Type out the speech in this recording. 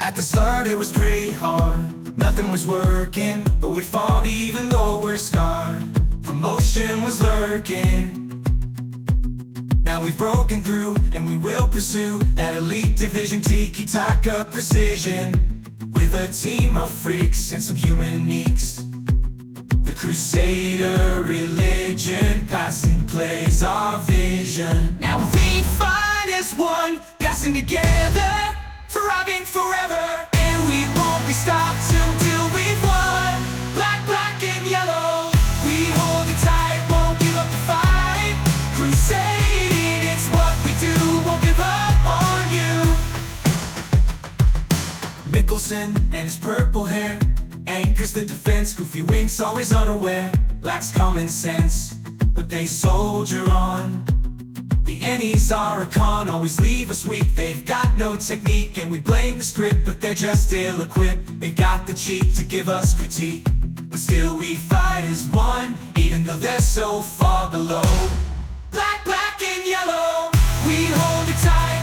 At the start it was pretty hard, nothing was working, but we fought even though we're scarred. Promotion was lurking. Now we've broken through, and we will pursue that elite division, tiki-taka precision. With a team of freaks and some human neeks, the Crusader religion passing plays our vision. Now we find as one, passing together, thriving forever. And we won't be stopped till we've won. Black, black and yellow, we hold it tight, won't give up the fight. Crusading, it's what we do, won't give up on you. Mickelson and his purple hair anchors the defense. Goofy Winks, always unaware, lacks common sense, but they soldier on. The Ennies are a con, always leave us weak. They've got no technique, and we blame the script, but they're just ill-equipped. They got the cheek to give us critique, but still we fight as one, even though they're so far below. Black, black and yellow, we hold it tight.